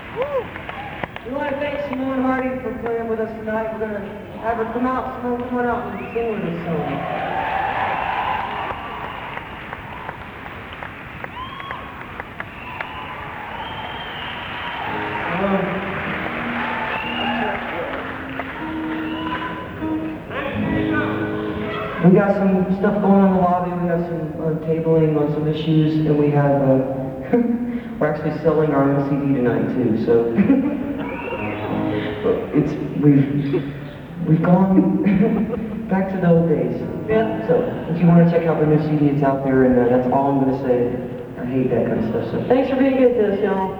We want to thank Simone Hardy for playing with us tonight. We're going to have her come out. Simone, come on out and sing with us song. We got some stuff going on in the lobby. We have some tabling on some issues, and we have we're actually selling our own CD tonight too. So we've gone back to the old days. Yeah. So if you want to check out the new CD, it's out there, and that's all I'm going to say. I hate that kind of stuff. So thanks for being good to us, y'all.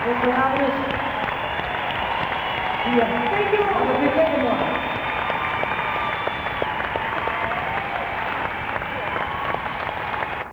Thanks for having us. Yeah. Thank you. Have a good day tomorrow.